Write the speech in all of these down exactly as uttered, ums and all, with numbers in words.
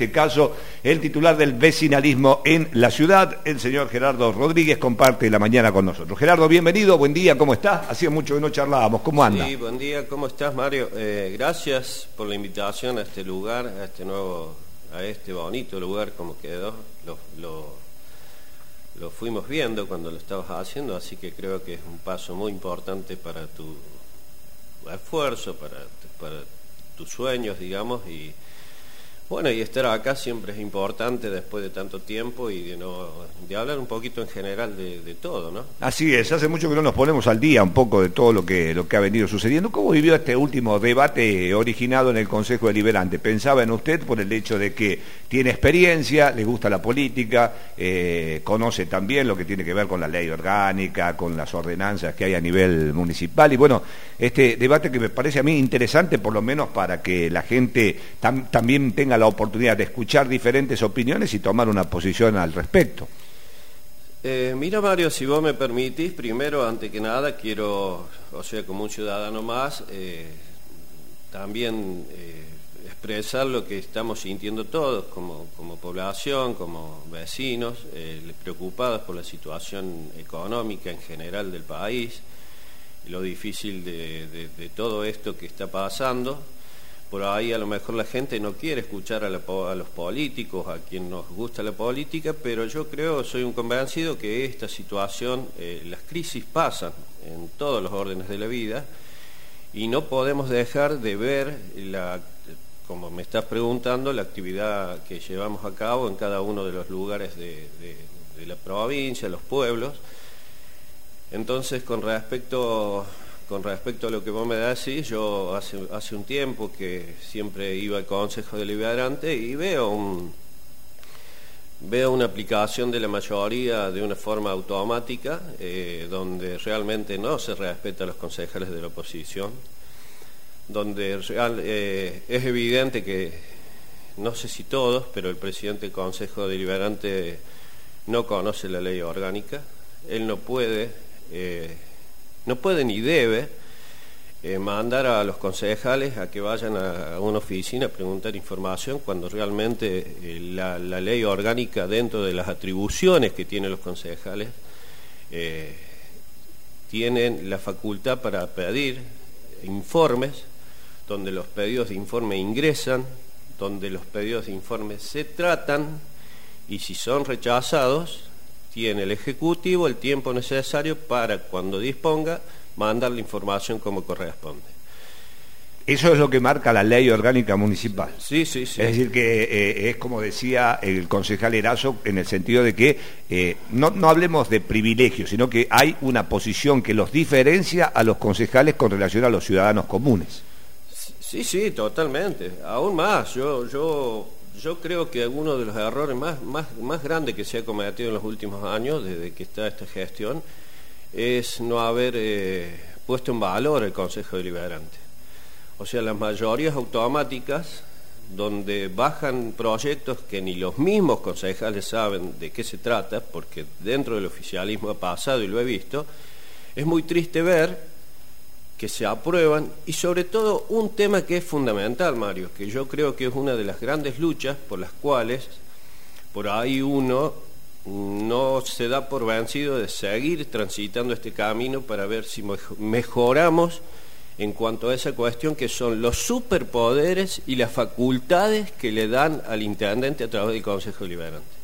este caso el titular del vecinalismo en la ciudad, el señor Gerardo Rodríguez, comparte la mañana con nosotros. Gerardo, bienvenido, buen día, ¿cómo estás? Hacía mucho que no charlábamos, ¿cómo anda? Sí, buen día, ¿cómo estás, Mario? Eh, gracias por la invitación a este lugar, a este nuevo, a este bonito lugar como quedó. Lo, lo, lo fuimos viendo cuando lo estabas haciendo, así que creo que es un paso muy importante para tu esfuerzo, para, para tus sueños, digamos, y bueno, y estar acá siempre es importante después de tanto tiempo y de no de hablar un poquito en general de, de todo, ¿no? Así es, hace mucho que no nos ponemos al día un poco de todo lo que lo que ha venido sucediendo. ¿Cómo vivió este último debate originado en el Consejo Deliberante? ¿Pensaba en usted por el hecho de que tiene experiencia, le gusta la política, eh, conoce también lo que tiene que ver con la ley orgánica, con las ordenanzas que hay a nivel municipal? Y bueno, este debate que me parece a mí interesante, por lo menos para que la gente tam, también tenga la oportunidad de escuchar diferentes opiniones y tomar una posición al respecto. Eh, mira, Mario, si vos me permitís, primero, antes que nada, quiero, o sea, como un ciudadano más, eh, también eh, expresar lo que estamos sintiendo todos, como, como población, como vecinos, eh, preocupados por la situación económica en general del país, y lo difícil de, de, de todo esto que está pasando. Por ahí a lo mejor la gente no quiere escuchar a, la, a los políticos, a quien nos gusta la política, pero yo creo, soy un convencido que esta situación, eh, las crisis pasan en todos los órdenes de la vida y no podemos dejar de ver, la, como me estás preguntando, la actividad que llevamos a cabo en cada uno de los lugares de, de, de la provincia, los pueblos. Entonces, con respecto... Con respecto a lo que vos me decís, yo hace, hace un tiempo que siempre iba al Consejo Deliberante y veo, un, veo una aplicación de la mayoría de una forma automática, eh, donde realmente no se respeta a los concejales de la oposición, donde real, eh, es evidente que, no sé si todos, pero el presidente del Consejo Deliberante no conoce la ley orgánica, él no puede... Eh, No puede ni debe eh, mandar a los concejales a que vayan a, a una oficina a preguntar información cuando realmente eh, la, la ley orgánica, dentro de las atribuciones que tienen los concejales, eh, tienen la facultad para pedir informes, donde los pedidos de informe ingresan, donde los pedidos de informe se tratan y si son rechazados, tiene el Ejecutivo el tiempo necesario para, cuando disponga, mandar la información como corresponde. Eso es lo que marca la ley orgánica municipal. Sí, sí, sí. Es decir, que eh, es como decía el concejal Erazo, en el sentido de que eh, no, no hablemos de privilegios, sino que hay una posición que los diferencia a los concejales con relación a los ciudadanos comunes. Sí, sí, totalmente. Aún más, yo... yo... Yo creo que uno de los errores más, más, más grandes que se ha cometido en los últimos años, desde que está esta gestión, es no haber eh, puesto en valor el Consejo Deliberante. O sea, las mayorías automáticas, donde bajan proyectos que ni los mismos concejales saben de qué se trata, porque dentro del oficialismo ha pasado y lo he visto, es muy triste ver que se aprueban, y sobre todo un tema que es fundamental, Mario, que yo creo que es una de las grandes luchas por las cuales por ahí uno no se da por vencido de seguir transitando este camino para ver si mejoramos en cuanto a esa cuestión, que son los superpoderes y las facultades que le dan al intendente a través del Consejo Deliberante.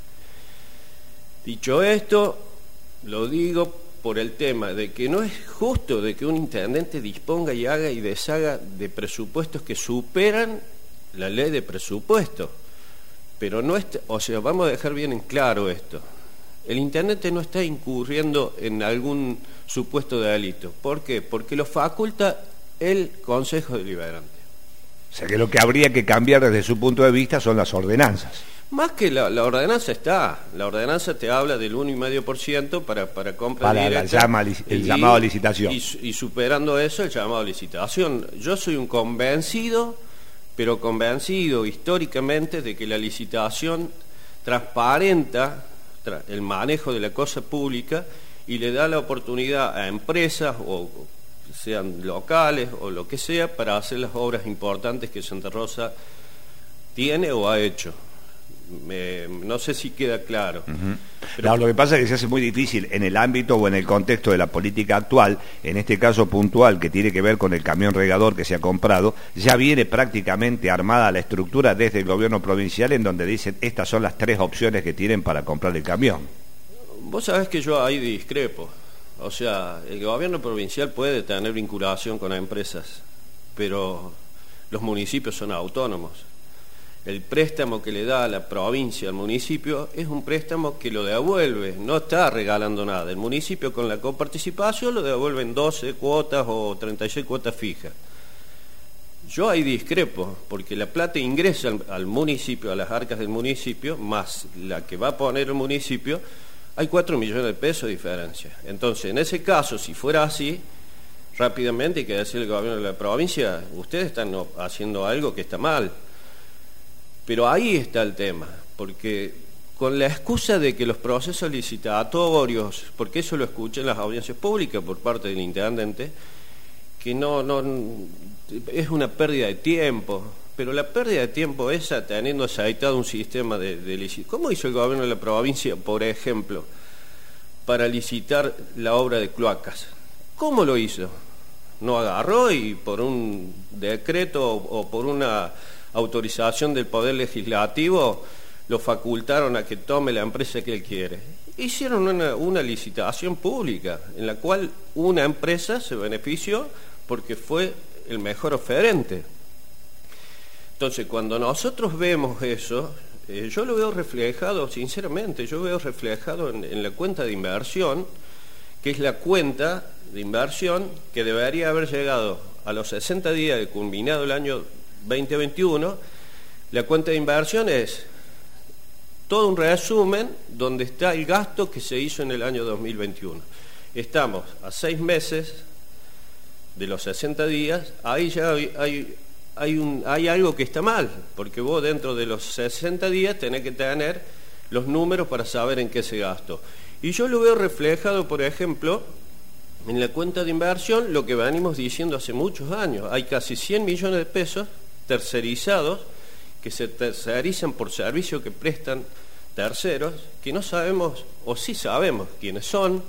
Dicho esto, lo digo por el tema de que no es justo de que un intendente disponga y haga y deshaga de presupuestos que superan la ley de presupuesto. Pero no está, o sea, vamos a dejar bien en claro esto. El intendente no está incurriendo en algún supuesto de delito. ¿Por qué? Porque lo faculta el Consejo Deliberante. O sea, que lo que habría que cambiar desde su punto de vista son las ordenanzas. Más que la, la ordenanza está, la ordenanza te habla del uno coma cinco por ciento para, para compra para directa. La llama, el y, llamado a licitación. Y, y superando eso, el llamado a licitación. Yo soy un convencido, pero convencido históricamente de que la licitación transparenta tra, el manejo de la cosa pública y le da la oportunidad a empresas, o sean locales o lo que sea, para hacer las obras importantes que Santa Rosa tiene o ha hecho. Me, no sé si queda claro. Uh-huh. Pero, no, lo que pasa es que se hace muy difícil en el ámbito o en el contexto de la política actual, en este caso puntual que tiene que ver con el camión regador que se ha comprado, ya viene prácticamente armada la estructura desde el gobierno provincial en donde dicen estas son las tres opciones que tienen para comprar el camión. Vos sabés que yo ahí discrepo. O sea, el gobierno provincial puede tener vinculación con empresas, pero los municipios son autónomos. El préstamo que le da a la provincia al municipio es un préstamo que lo devuelve, no está regalando nada. El municipio con la coparticipación lo devuelve en doce cuotas o treinta y seis cuotas fijas. Yo ahí discrepo, porque la plata ingresa al, al municipio, a las arcas del municipio, más la que va a poner el municipio, hay cuatro millones de pesos de diferencia. Entonces, en ese caso, si fuera así, rápidamente hay que decirle al gobierno de la provincia, ustedes están haciendo algo que está mal. Pero ahí está el tema, porque con la excusa de que los procesos licitatorios, porque eso lo escuché en las audiencias públicas por parte del intendente, que no, no es una pérdida de tiempo, pero la pérdida de tiempo esa teniendo aceitado un sistema de, de licitación. ¿Cómo hizo el gobierno de la provincia, por ejemplo, para licitar la obra de cloacas? ¿Cómo lo hizo? No agarró y por un decreto o, o por una autorización del Poder Legislativo lo facultaron a que tome la empresa que él quiere. Hicieron una, una licitación pública en la cual una empresa se benefició porque fue el mejor oferente. Entonces, cuando nosotros vemos eso, eh, yo lo veo reflejado, sinceramente, yo veo reflejado en, en la cuenta de inversión, que es la cuenta de inversión que debería haber llegado a los sesenta días de culminado el año veinte veintiuno. La cuenta de inversión es todo un resumen donde está el gasto que se hizo en el año dos mil veintiuno. Estamos a seis meses de los sesenta días, ahí ya hay, hay, hay, un, hay algo que está mal, porque vos dentro de los sesenta días tenés que tener los números para saber en qué se gastó. Y yo lo veo reflejado, por ejemplo, en la cuenta de inversión, lo que venimos diciendo hace muchos años. Hay casi cien millones de pesos tercerizados, que se tercerizan por servicios que prestan terceros, que no sabemos, o sí sabemos quiénes son,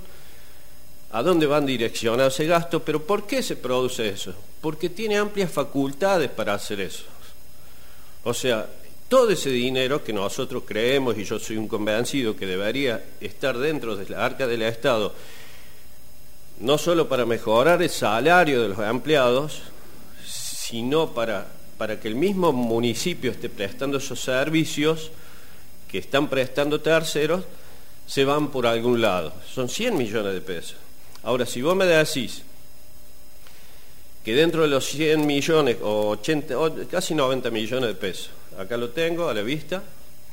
a dónde van direccionados ese gasto, pero ¿por qué se produce eso? Porque tiene amplias facultades para hacer eso. O sea, todo ese dinero que nosotros creemos, y yo soy un convencido que debería estar dentro de la arca del Estado, no solo para mejorar el salario de los empleados, sino para, para que el mismo municipio esté prestando esos servicios que están prestando terceros, se van por algún lado. Son cien millones de pesos. Ahora, si vos me decís que dentro de los cien millones, o ochenta, o casi noventa millones de pesos, acá lo tengo a la vista,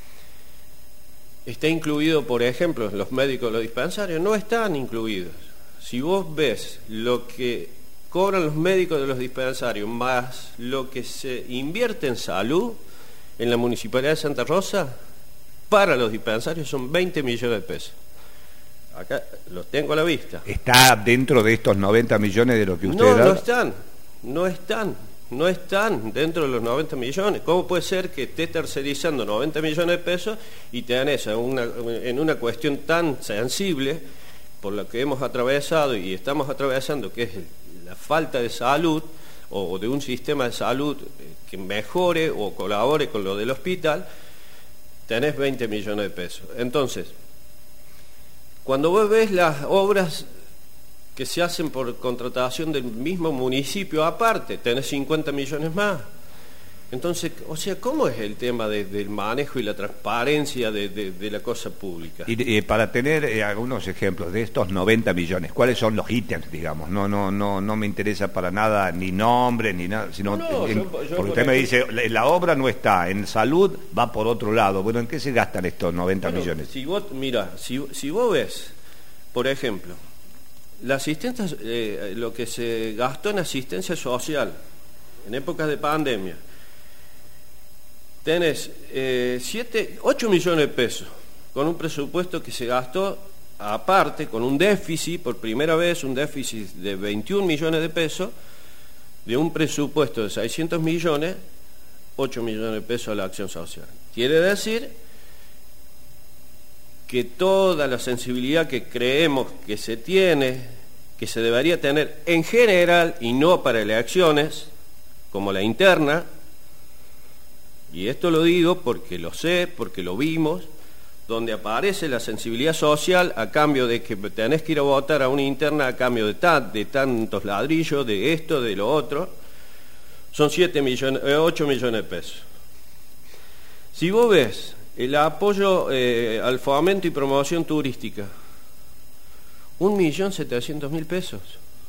está incluido, por ejemplo, los médicos de los dispensarios, no están incluidos. Si vos ves lo que cobran los médicos de los dispensarios más lo que se invierte en salud en la Municipalidad de Santa Rosa, para los dispensarios son veinte millones de pesos. Acá los tengo a la vista. ¿Está dentro de estos noventa millones de lo que usted No, da? no están, no están, no están dentro de los noventa millones. ¿Cómo puede ser que esté tercerizando noventa millones de pesos y tenés una, en una cuestión tan sensible por la que hemos atravesado y estamos atravesando, que es la falta de salud o de un sistema de salud que mejore o colabore con lo del hospital, tenés veinte millones de pesos? Entonces, cuando vos ves las obras que se hacen por contratación del mismo municipio aparte, tenés cincuenta millones más. Entonces, o sea, ¿cómo es el tema de, del manejo y la transparencia de, de, de la cosa pública? Y eh, para tener eh, algunos ejemplos de estos noventa millones, ¿cuáles son los ítems, digamos? No no no no me interesa para nada ni nombre ni nada, sino no, en, yo, yo, porque por usted me ejemplo, dice, la, la obra no está, en salud va por otro lado. Bueno, ¿en qué se gastan estos noventa bueno, millones? Si vos, mira, si, si vos ves, por ejemplo, la asistencia, eh, lo que se gastó en asistencia social en épocas de pandemia, tenés eh, siete, ocho millones de pesos, con un presupuesto que se gastó aparte, con un déficit, por primera vez, un déficit de veintiún millones de pesos, de un presupuesto de seiscientos millones, ocho millones de pesos a la acción social. Quiere decir que toda la sensibilidad que creemos que se tiene, que se debería tener en general y no para elecciones, como la interna, y esto lo digo porque lo sé, porque lo vimos, donde aparece la sensibilidad social a cambio de que tenés que ir a votar a una interna a cambio de, ta, de tantos ladrillos, de esto, de lo otro, son siete millones, eh, ocho millones de pesos. Si vos ves el apoyo eh, al fomento y promoción turística, un millón setecientos mil pesos.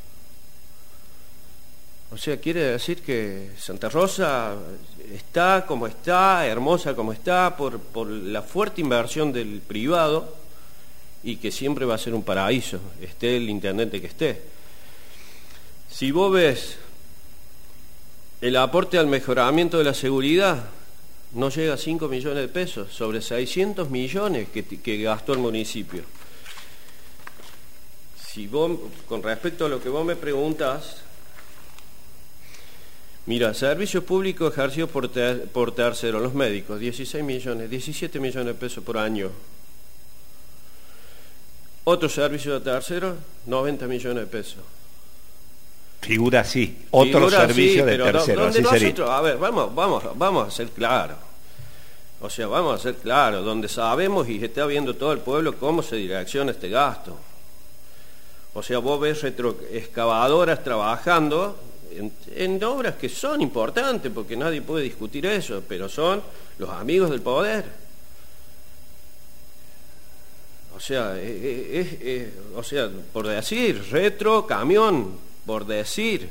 O sea, quiere decir que Santa Rosa está como está, hermosa como está, por, por la fuerte inversión del privado, y que siempre va a ser un paraíso, esté el intendente que esté. Si vos ves el aporte al mejoramiento de la seguridad, no llega a cinco millones de pesos, sobre seiscientos millones que, que gastó el municipio. Si vos, con respecto a lo que vos me preguntás, mira, servicios públicos ejercidos por, ter, por terceros, los médicos, dieciséis millones, diecisiete millones de pesos por año. Otros servicios de terceros, noventa millones de pesos. Figura así, otro Figura servicio así, de terceros, así nosotros, sería. A ver, vamos, vamos, vamos a ser claros. O sea, vamos a ser claros, donde sabemos y está viendo todo el pueblo cómo se direcciona este gasto. O sea, vos ves retroexcavadoras trabajando en, en obras que son importantes, porque nadie puede discutir eso, pero son los amigos del poder. O sea, es, es, es, o sea, por decir, retro, camión, por decir.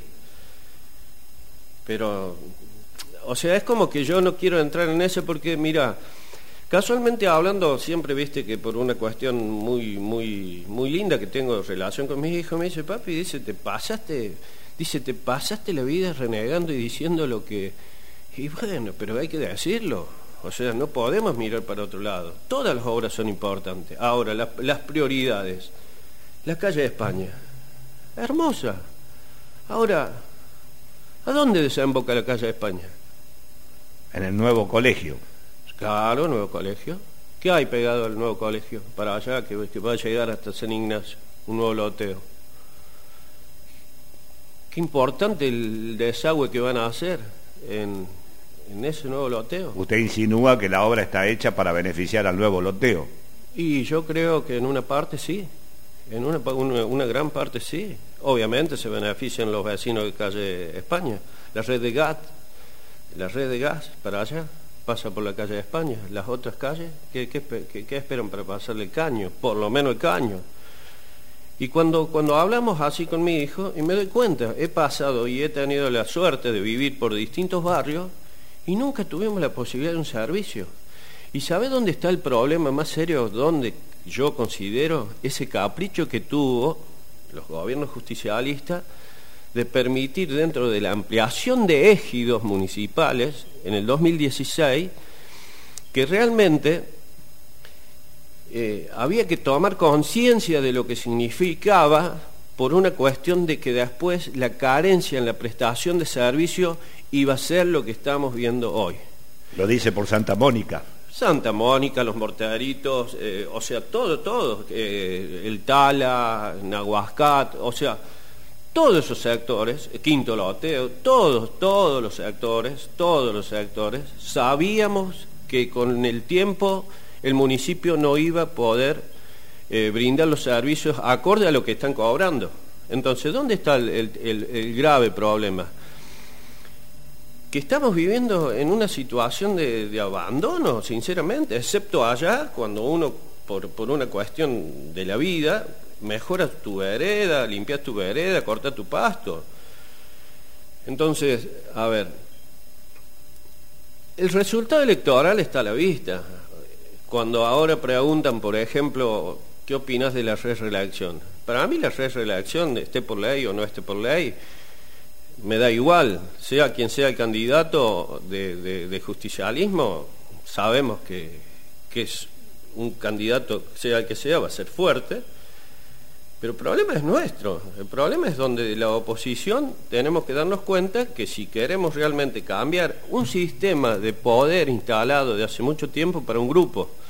Pero, o sea, es como que yo no quiero entrar en eso porque, mira, casualmente hablando, siempre viste que por una cuestión muy, muy, muy linda que tengo en relación con mis hijos, me dice, papi, dice, te pasaste, dice, te pasaste la vida renegando y diciendo lo que, y bueno, pero hay que decirlo, o sea, no podemos mirar para otro lado, todas las obras son importantes. Ahora, la, las prioridades, la calle de España, hermosa, ahora, ¿a dónde desemboca la calle de España? En el nuevo colegio. Claro, nuevo colegio. ¿Qué hay pegado al nuevo colegio? Para allá, que, que va a llegar hasta San Ignacio, un nuevo loteo. Qué importante el desagüe que van a hacer en, en ese nuevo loteo. Usted insinúa que la obra está hecha para beneficiar al nuevo loteo. Y yo creo que en una parte sí, en una, una, una gran parte sí. Obviamente se benefician los vecinos de calle España. La red de gas, la red de gas para allá pasa por la calle de España. Las otras calles, ¿qué, qué, qué, qué esperan para pasarle el caño? Por lo menos el caño. Y cuando, cuando hablamos así con mi hijo, y me doy cuenta, he pasado y he tenido la suerte de vivir por distintos barrios y nunca tuvimos la posibilidad de un servicio. ¿Y sabe dónde está el problema más serio? Donde yo considero ese capricho que tuvo los gobiernos justicialistas de permitir, dentro de la ampliación de ejidos municipales en el dos mil dieciséis, que realmente eh, había que tomar conciencia de lo que significaba, por una cuestión de que después la carencia en la prestación de servicio iba a ser lo que estamos viendo hoy. Lo dice por Santa Mónica. Santa Mónica, los Morteritos, eh, o sea, todo, todo, eh, el Tala, Nahuascat, o sea, todos esos sectores, Quinto Loteo, todos, todos los sectores, todos los sectores, sabíamos que con el tiempo el municipio no iba a poder eh, brindar los servicios acorde a lo que están cobrando. Entonces, ¿dónde está el, el, el, el grave problema? Que estamos viviendo en una situación de, de abandono, sinceramente, excepto allá, cuando uno, por, por una cuestión de la vida, mejoras tu vereda, limpias tu vereda, cortas tu pasto. Entonces, a ver, el resultado electoral está a la vista. Cuando ahora preguntan, por ejemplo, ¿qué opinas de la reelección? Para mí la reelección, esté por ley o no esté por ley, me da igual, sea quien sea el candidato de, de, de justicialismo, sabemos que, que es un candidato, sea el que sea, va a ser fuerte, pero el problema es nuestro, el problema es donde la oposición tenemos que darnos cuenta que si queremos realmente cambiar un sistema de poder instalado de hace mucho tiempo para un grupo,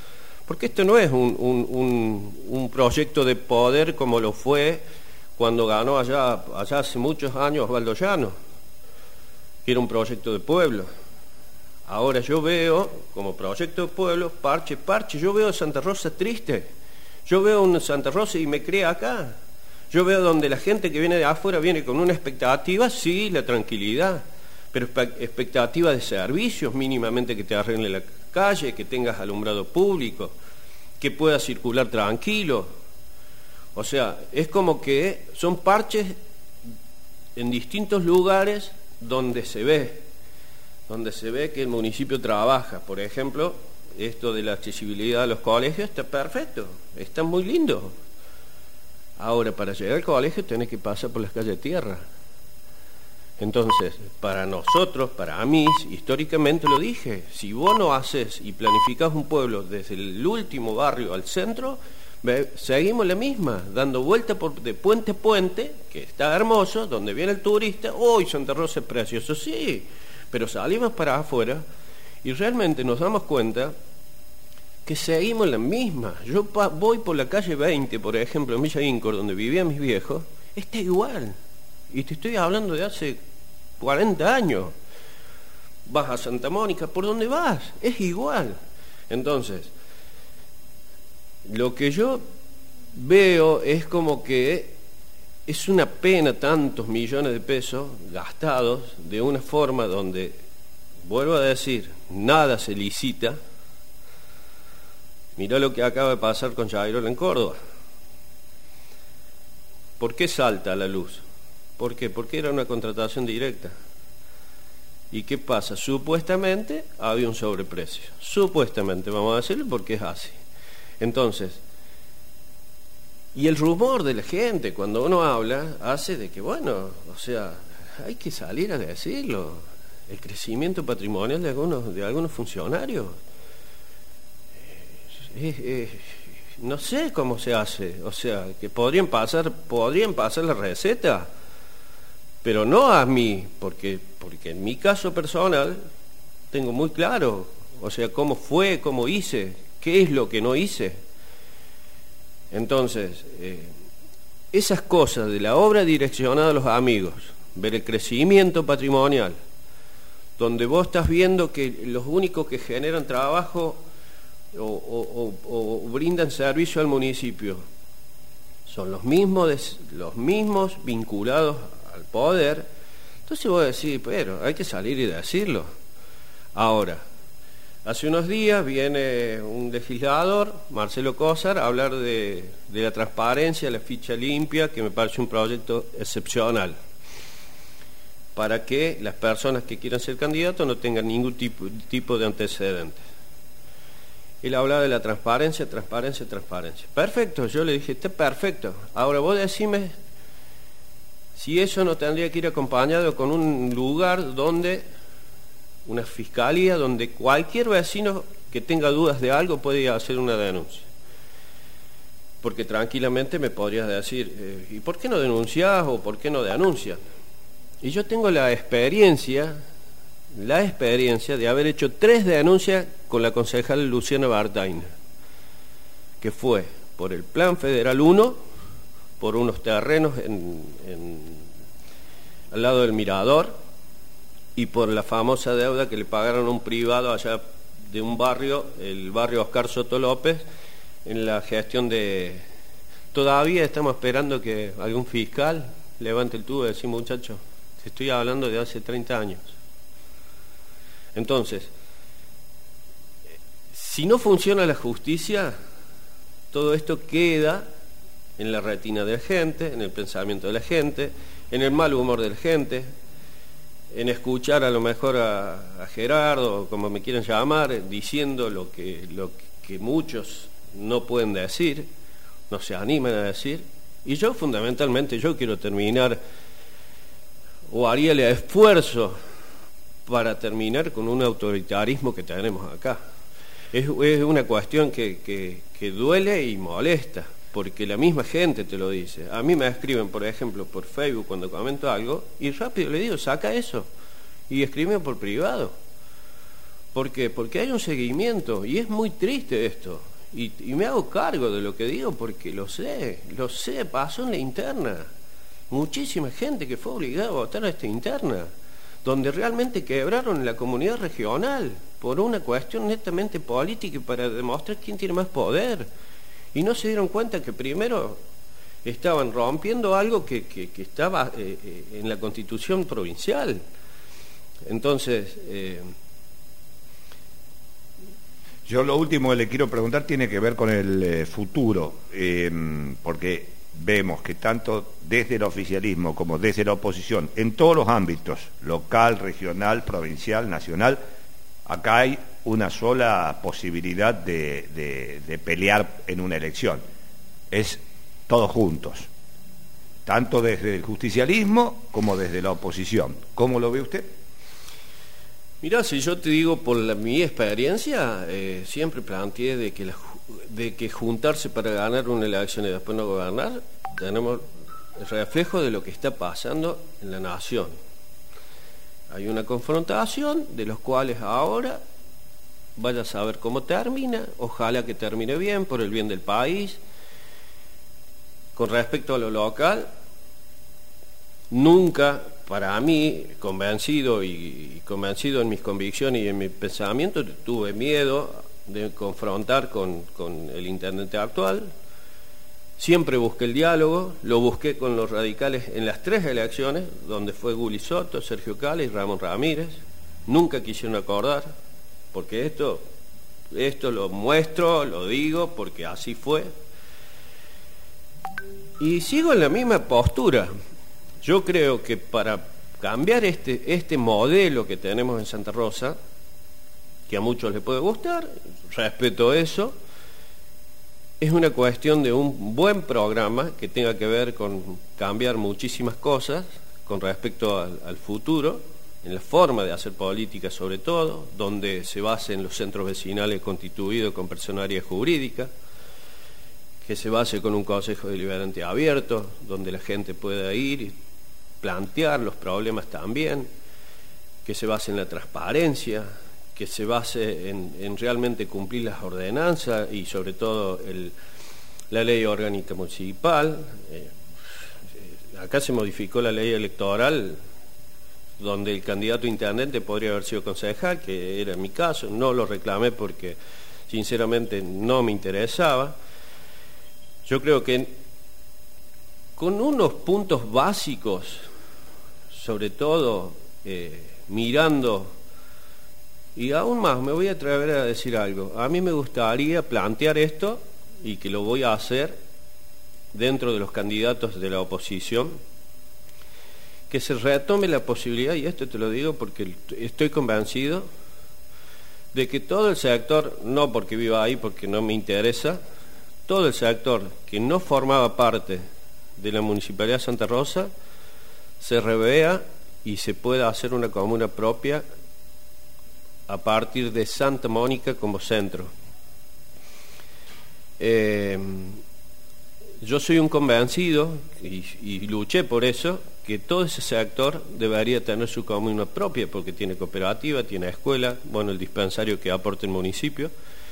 Porque esto no es un, un, un, un proyecto de poder como lo fue cuando ganó allá, allá hace muchos años Osvaldo Llano, que era un proyecto de pueblo. Ahora yo veo, como proyecto de pueblo, parche, parche, yo veo Santa Rosa triste, yo veo un Santa Rosa y me crea acá, yo veo donde la gente que viene de afuera viene con una expectativa, sí, la tranquilidad, pero expectativa de servicios, mínimamente que te arregle la calle, que tengas alumbrado público, que puedas circular tranquilo. O sea, es como que son parches en distintos lugares donde se ve, donde se ve que el municipio trabaja. Por ejemplo, esto de la accesibilidad a los colegios está perfecto, está muy lindo. Ahora, para llegar al colegio tenés que pasar por las calles de tierra. Entonces, para nosotros, para mí, históricamente lo dije, si vos no haces y planificás un pueblo desde el último barrio al centro, ve, seguimos la misma, dando vuelta por, de puente a puente, que está hermoso, donde viene el turista, ¡uy, Santa Rosa es precioso! Sí, pero salimos para afuera y realmente nos damos cuenta que seguimos la misma. Yo pa, voy por la calle veinte, por ejemplo, en Villa Incor, donde vivían mis viejos, está igual. Y te estoy hablando de hace cuarenta años. Vas a Santa Mónica, ¿por dónde vas? Es igual. Entonces, lo que yo veo es como que es una pena tantos millones de pesos gastados de una forma donde, vuelvo a decir, nada se licita. Mirá lo que acaba de pasar con Chairola en Córdoba. ¿Por qué salta a la luz? ¿Por qué? Porque era una contratación directa. ¿Y qué pasa? Supuestamente había un sobreprecio. Supuestamente, vamos a decirlo porque es así. Entonces, y el rumor de la gente cuando uno habla hace de que, bueno, o sea, hay que salir a decirlo. El crecimiento patrimonial de algunos, de algunos funcionarios. Eh, eh, no sé cómo se hace. O sea, que podrían pasar, podrían pasar la receta. Pero no a mí, porque, porque en mi caso personal tengo muy claro, o sea, cómo fue, cómo hice, qué es lo que no hice. Entonces, eh, esas cosas de la obra direccionada a los amigos, ver el crecimiento patrimonial, donde vos estás viendo que los únicos que generan trabajo o, o, o, o brindan servicio al municipio son los mismos, de, los mismos vinculados al poder. Entonces vos decís, pero hay que salir y decirlo. Ahora, hace unos días viene un legislador, Marcelo Cózar, a hablar de, de la transparencia, la ficha limpia, que me parece un proyecto excepcional, para que las personas que quieran ser candidatos no tengan ningún tipo, tipo de antecedentes. Él hablaba de la transparencia, transparencia, transparencia. Perfecto, yo le dije, está perfecto. Ahora vos decime si eso no tendría que ir acompañado con un lugar donde, una fiscalía, donde cualquier vecino que tenga dudas de algo puede hacer una denuncia. Porque tranquilamente me podrías decir, eh, ¿y por qué no denunciás o por qué no denuncias? Y yo tengo la experiencia, la experiencia de haber hecho tres denuncias con la concejal Luciana Bartaina, que fue por el Plan Federal uno, por unos terrenos en, en, al lado del Mirador, y por la famosa deuda que le pagaron a un privado allá de un barrio, el barrio Oscar Soto López, en la gestión de... Todavía estamos esperando que algún fiscal levante el tubo y decir, muchacho, te estoy hablando de hace treinta años. Entonces, si no funciona la justicia, todo esto queda en la retina de la gente, en el pensamiento de la gente, en el mal humor de la gente, en escuchar a lo mejor a, a Gerardo, como me quieran llamar, diciendo lo que, lo que muchos no pueden decir, no se animan a decir. Y yo fundamentalmente, yo quiero terminar, o haría el esfuerzo para terminar con un autoritarismo que tenemos acá. Es, es una cuestión que, que, que duele y molesta, porque la misma gente te lo dice. A mí me escriben, por ejemplo, por Facebook cuando comento algo, y rápido le digo, saca eso, y escriben por privado. ¿Por qué? Porque hay un seguimiento, y es muy triste esto. y, y me hago cargo de lo que digo porque lo sé, lo sé, pasó en la interna. Muchísima gente que fue obligada a votar a esta interna, donde realmente quebraron la comunidad regional por una cuestión netamente política y para demostrar quién tiene más poder. Y no se dieron cuenta que primero estaban rompiendo algo que, que, que estaba eh, eh, en la Constitución provincial. Entonces... Eh, Yo lo último que le quiero preguntar tiene que ver con el eh, futuro, eh, porque vemos que tanto desde el oficialismo como desde la oposición, en todos los ámbitos, local, regional, provincial, nacional, acá hay una sola posibilidad de, de, de pelear en una elección. Es todos juntos, tanto desde el justicialismo como desde la oposición. ¿Cómo lo ve usted? Mirá, si yo te digo por la, mi experiencia, eh, siempre planteé de que, la, de que juntarse para ganar una elección y después no gobernar, tenemos el reflejo de lo que está pasando en la nación. Hay una confrontación de los cuales ahora vaya a saber cómo termina, ojalá que termine bien, por el bien del país. Con respecto a lo local, nunca... Para mí, convencido y, y convencido en mis convicciones y en mi pensamiento, tuve miedo de confrontar con, con el intendente actual. Siempre busqué el diálogo, lo busqué con los radicales en las tres elecciones, donde fue Guli Soto, Sergio Cala y Ramón Ramírez. Nunca quisieron acordar, porque esto, esto lo muestro, lo digo, porque así fue. Y sigo en la misma postura. Yo creo que para cambiar este, este modelo que tenemos en Santa Rosa, que a muchos les puede gustar, respeto eso, es una cuestión de un buen programa que tenga que ver con cambiar muchísimas cosas con respecto al, al futuro, en la forma de hacer política sobre todo, donde se base en los centros vecinales constituidos con personería jurídica, que se base con un consejo deliberante abierto, donde la gente pueda ir y plantear los problemas también, que se base en la transparencia, que se base en, en realmente cumplir las ordenanzas y sobre todo el, la ley orgánica municipal. Eh, acá se modificó la ley electoral donde el candidato a intendente podría haber sido concejal, que era mi caso, no lo reclamé porque sinceramente no me interesaba. Yo creo que con unos puntos básicos, sobre todo eh, mirando, y aún más, me voy a atrever a decir algo, a mí me gustaría plantear esto, y que lo voy a hacer dentro de los candidatos de la oposición, que se retome la posibilidad, y esto te lo digo porque estoy convencido, de que todo el sector, no porque viva ahí, porque no me interesa, todo el sector que no formaba parte de la Municipalidad de Santa Rosa se revea y se pueda hacer una comuna propia a partir de Santa Mónica como centro. Eh, yo soy un convencido y, y luché por eso, que todo ese sector debería tener su comuna propia porque tiene cooperativa, tiene escuela, bueno, el dispensario que aporta el municipio.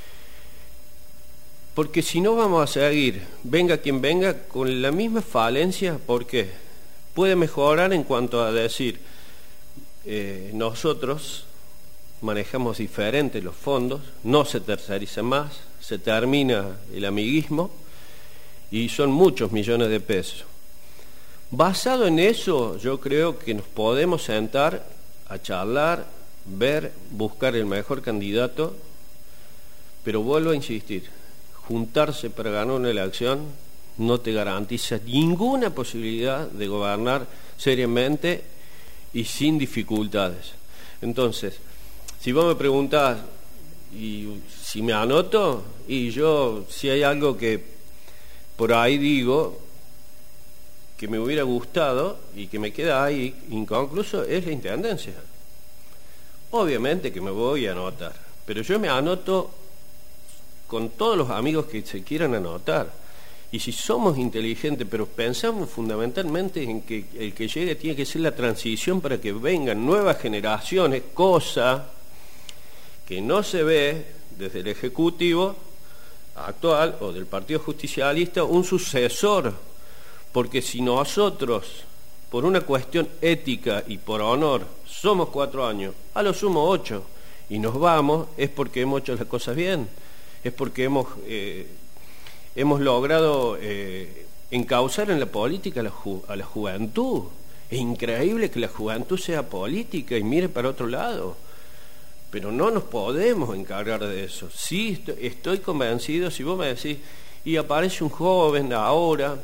Porque si no vamos a seguir, venga quien venga, con la misma falencia, ¿por qué? Puede mejorar en cuanto a decir, eh, nosotros manejamos diferentes los fondos, no se terceriza más, se termina el amiguismo y son muchos millones de pesos. Basado en eso, yo creo que nos podemos sentar a charlar, ver, buscar el mejor candidato, pero vuelvo a insistir, juntarse para ganar una elección no te garantiza ninguna posibilidad de gobernar seriamente y sin dificultades. Entonces, si vos me preguntás y si me anoto, y yo, si hay algo que por ahí digo que me hubiera gustado y que me queda ahí inconcluso, es la intendencia. Obviamente que me voy a anotar, pero yo me anoto con todos los amigos que se quieran anotar. Y si somos inteligentes, pero pensamos fundamentalmente en que el que llegue tiene que ser la transición para que vengan nuevas generaciones, cosa que no se ve desde el Ejecutivo, actual o del Partido Justicialista un sucesor, porque si nosotros, por una cuestión ética y por honor, somos cuatro años, a lo sumo ocho, y nos vamos, es porque hemos hecho las cosas bien, es porque hemos, eh, hemos logrado eh, encauzar en la política a la, ju a la juventud. Es increíble que la juventud sea política y mire para otro lado, pero no nos podemos encargar de eso. Sí, estoy, estoy convencido, si vos me decís, y aparece un joven ahora,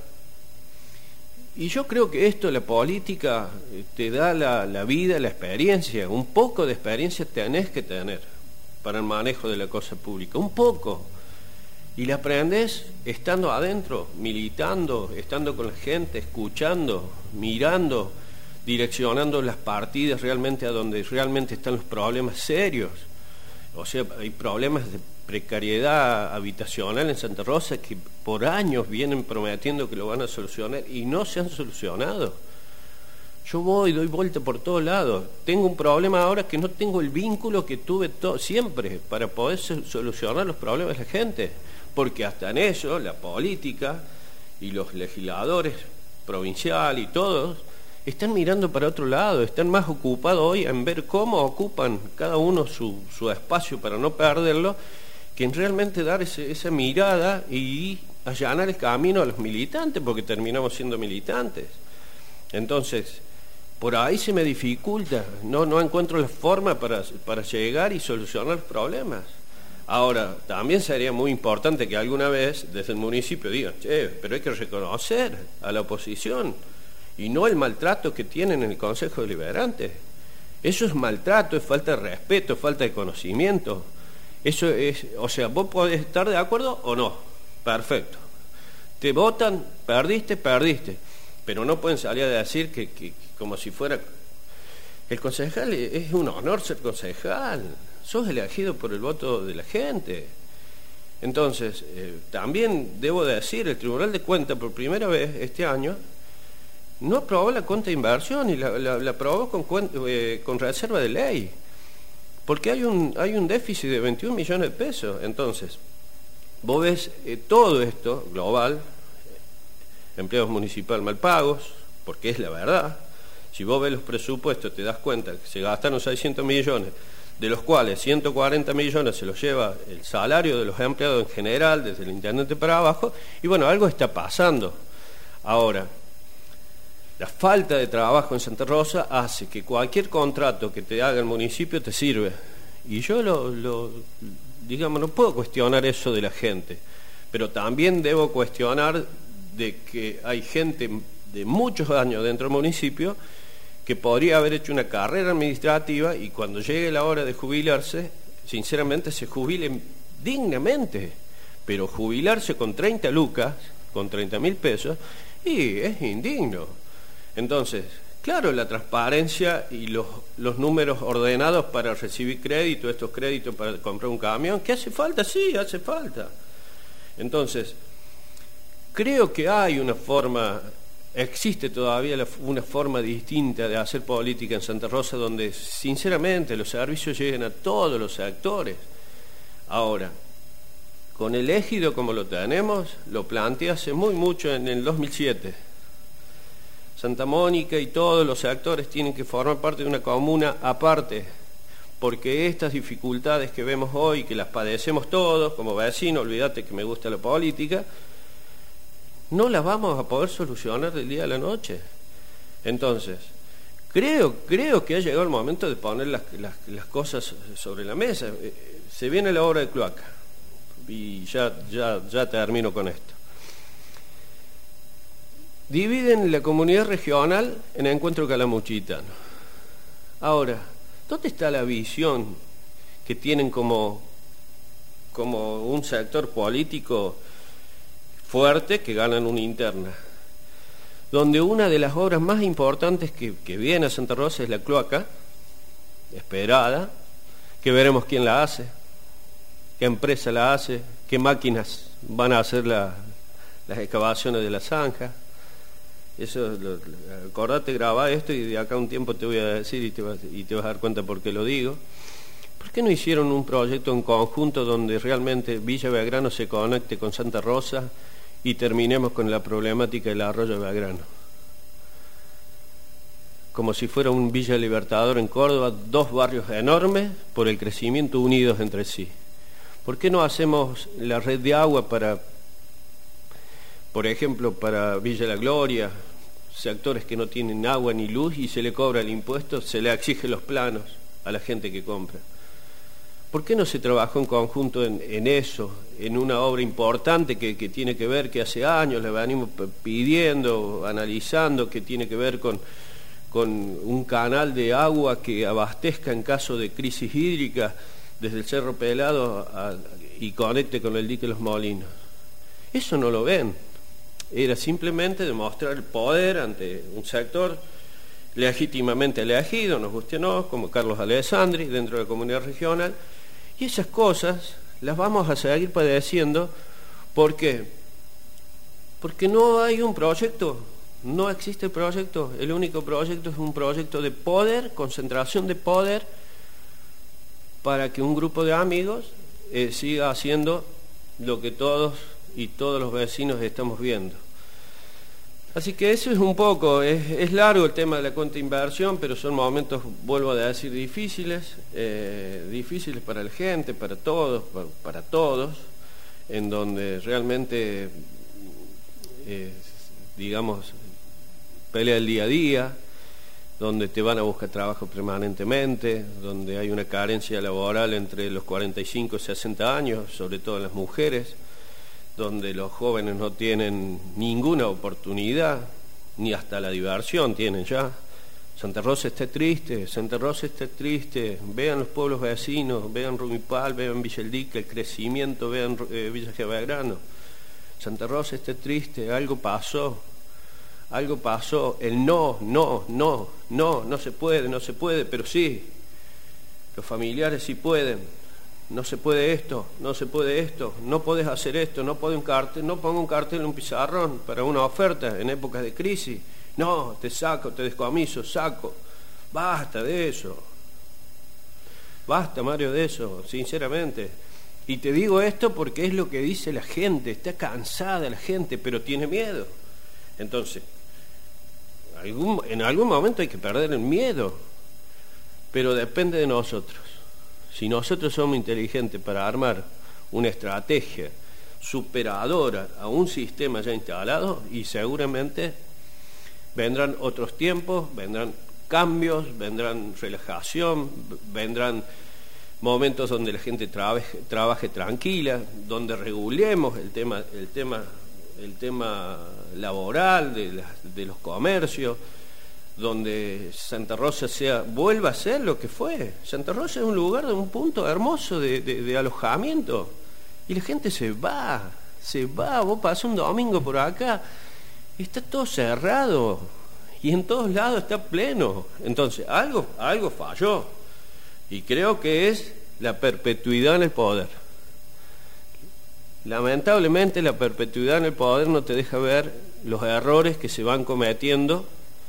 y yo creo que esto, la política, te da la, la vida, la experiencia, un poco de experiencia tenés que tener para el manejo de la cosa pública, un poco, y la aprendes estando adentro, militando, estando con la gente, escuchando, mirando, direccionando las partidas realmente a donde realmente están los problemas serios. O sea, hay problemas de precariedad habitacional en Santa Rosa que por años vienen prometiendo que lo van a solucionar y no se han solucionado. Yo voy, doy vuelta por todos lados. Tengo un problema ahora que no tengo el vínculo que tuve siempre para poder solucionar los problemas de la gente, porque hasta en eso la política y los legisladores provincial y todos están mirando para otro lado, están más ocupados hoy en ver cómo ocupan cada uno su, su espacio para no perderlo, que en realmente dar ese, esa mirada y allanar el camino a los militantes, porque terminamos siendo militantes. Entonces, por ahí se me dificulta, no, no encuentro la forma para, para llegar y solucionar los problemas. Ahora, también sería muy importante que alguna vez desde el municipio digan, che, pero hay que reconocer a la oposición y no el maltrato que tienen en el Consejo Deliberante. Eso es maltrato, es falta de respeto, es falta de conocimiento. Eso es, o sea, vos podés estar de acuerdo o no, perfecto. Te votan, perdiste, perdiste, pero no pueden salir a decir que, que, que como si fuera... El concejal es un honor ser concejal, sos elegido por el voto de la gente. Entonces, eh, también debo decir, el Tribunal de Cuentas por primera vez este año no aprobó la cuenta de inversión y la, la, la aprobó con, eh, con reserva de ley, porque hay un, hay un déficit de veintiún millones de pesos. Entonces, vos ves eh, todo esto global, empleados municipales mal pagos, porque es la verdad. Si vos ves los presupuestos te das cuenta que se gastaron seiscientos millones, de los cuales ciento cuarenta millones se los lleva el salario de los empleados en general, desde el intendente para abajo, y bueno, algo está pasando. Ahora, la falta de trabajo en Santa Rosa hace que cualquier contrato que te haga el municipio te sirve. Y yo, lo, lo, digamos, no puedo cuestionar eso de la gente, pero también debo cuestionar de que hay gente de muchos años dentro del municipio que podría haber hecho una carrera administrativa y cuando llegue la hora de jubilarse, sinceramente se jubilen dignamente, pero jubilarse con treinta lucas, con treinta mil pesos, y es indigno. Entonces, claro, la transparencia y los, los números ordenados para recibir crédito, estos créditos para comprar un camión, ¿qué hace falta? Sí, hace falta. Entonces, creo que hay una forma, existe todavía la, una forma distinta de hacer política en Santa Rosa donde sinceramente los servicios lleguen a todos los sectores. Ahora, con el ejido como lo tenemos, lo planteé hace muy mucho en el dos mil siete. Santa Mónica y todos los sectores tienen que formar parte de una comuna aparte, porque estas dificultades que vemos hoy, que las padecemos todos como vecinos, olvídate que me gusta la política, no las vamos a poder solucionar del día a la noche. Entonces, creo, creo que ha llegado el momento de poner las, las, las cosas sobre la mesa. Se viene la obra de cloaca, y ya, ya, ya termino con esto. Dividen la comunidad regional en Encuentro Calamuchitano. Ahora, ¿dónde está la visión que tienen como, como un sector político fuerte que ganan una interna? Donde una de las obras más importantes que, que viene a Santa Rosa es la cloaca, esperada, que veremos quién la hace, qué empresa la hace, qué máquinas van a hacer la, las excavaciones de la zanja. Eso, lo, acordate, grabá esto y de acá a un tiempo te voy a decir y te, vas, y te vas a dar cuenta por qué lo digo. ¿Por qué no hicieron un proyecto en conjunto donde realmente Villa Belgrano se conecte con Santa Rosa y terminemos con la problemática del arroyo Belgrano? Como si fuera un Villa Libertador en Córdoba, dos barrios enormes por el crecimiento unidos entre sí. ¿Por qué no hacemos la red de agua para, por ejemplo, para Villa La Gloria, sectores que no tienen agua ni luz y se le cobra el impuesto, se le exige los planos a la gente que compra? ¿Por qué no se trabajó en conjunto en, en eso, en una obra importante que, que tiene que ver, que hace años le venimos pidiendo, analizando, que tiene que ver con, con un canal de agua que abastezca en caso de crisis hídrica desde el Cerro Pelado a, y conecte con el dique Los Molinos? Eso no lo ven. Era simplemente demostrar el poder ante un sector legítimamente elegido, nos guste o no, como Carlos Alessandri, dentro de la comunidad regional, y esas cosas las vamos a seguir padeciendo. ¿Por qué? Porque no hay un proyecto, no existe proyecto, el único proyecto es un proyecto de poder, concentración de poder, para que un grupo de amigos eh, siga haciendo lo que todos y todos los vecinos estamos viendo. Así que eso es un poco, es, es largo el tema de la cuenta de inversión, pero son momentos, vuelvo a decir, difíciles, eh, difíciles para la gente, para todos, para, para todos, en donde realmente, eh, digamos, pelea el día a día, donde te van a buscar trabajo permanentemente, donde hay una carencia laboral entre los cuarenta y cinco y sesenta años, sobre todo en las mujeres, donde los jóvenes no tienen ninguna oportunidad, ni hasta la diversión tienen ya. Santa Rosa está triste, Santa Rosa está triste, vean los pueblos vecinos, vean Rumipal, vean Villa El Dique, el crecimiento, vean eh, Villa Belgrano. Santa Rosa está triste, algo pasó, algo pasó, el no, no, no, no, no se puede, no se puede, pero sí, los familiares sí pueden. No se puede esto, no se puede esto, no podés hacer esto, no podés un cartel, no pongo un cartel en un pizarrón para una oferta en épocas de crisis. No, te saco, te descomiso, saco. Basta de eso. Basta, Mario, de eso, sinceramente. Y te digo esto porque es lo que dice la gente, está cansada la gente, pero tiene miedo. Entonces, algún, en algún momento hay que perder el miedo, pero depende de nosotros. Si nosotros somos inteligentes para armar una estrategia superadora a un sistema ya instalado, y seguramente vendrán otros tiempos, vendrán cambios, vendrán relajación, vendrán momentos donde la gente trabaje, trabaje tranquila, donde regulemos el tema, el tema, el tema laboral de, la, de los comercios, donde Santa Rosa sea, vuelva a ser lo que fue. Santa Rosa es un lugar, un punto hermoso de, de, de alojamiento, y la gente se va, se va. Vos pasás un domingo por acá, está todo cerrado, y en todos lados está pleno. Entonces, algo, algo falló, y creo que es la perpetuidad en el poder. Lamentablemente, la perpetuidad en el poder no te deja ver los errores que se van cometiendo.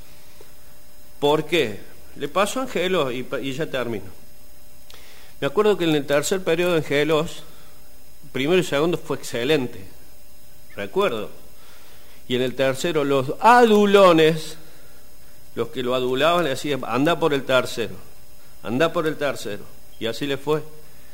¿Por qué? Le pasó a Angelos, y, y ya termino. Me acuerdo que en el tercer periodo de Angelos, primero y segundo fue excelente, recuerdo. Y en el tercero, los adulones, los que lo adulaban, le decían, anda por el tercero, anda por el tercero. Y así le fue.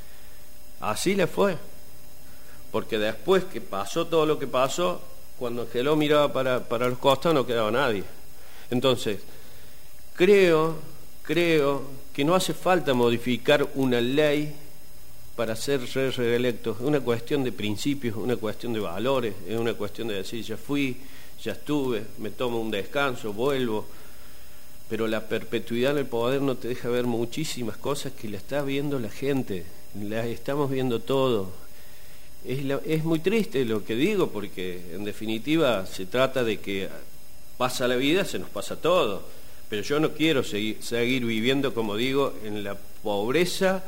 Así le fue. Porque después que pasó todo lo que pasó, cuando Angelos miraba para, para los costados no quedaba nadie. Entonces, Creo, creo que no hace falta modificar una ley para ser reelectos. Es una cuestión de principios, una cuestión de valores, es una cuestión de decir, ya fui, ya estuve, me tomo un descanso, vuelvo. Pero la perpetuidad en el poder no te deja ver muchísimas cosas que la está viendo la gente, las estamos viendo todo. Es, la, es muy triste lo que digo, porque en definitiva se trata de que pasa la vida, se nos pasa todo. Pero yo no quiero seguir, seguir viviendo, como digo, en la pobreza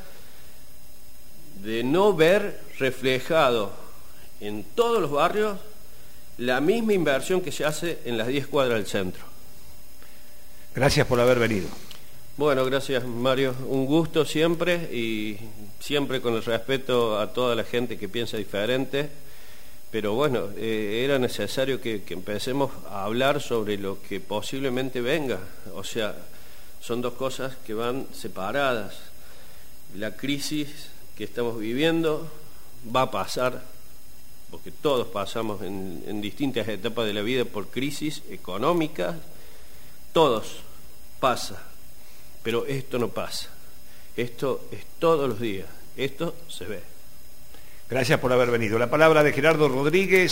de no ver reflejado en todos los barrios la misma inversión que se hace en las diez cuadras del centro. Gracias por haber venido. Bueno, gracias Mario, un gusto siempre y siempre con el respeto a toda la gente que piensa diferente, pero bueno, eh, era necesario que, que empecemos a hablar sobre lo que posiblemente venga, o sea, son dos cosas que van separadas. La crisis que estamos viviendo va a pasar, porque todos pasamos en, en distintas etapas de la vida por crisis económicas, todos pasa. Pero esto no pasa, esto es todos los días, esto se ve. Gracias por haber venido. La palabra de Gerardo Rodríguez.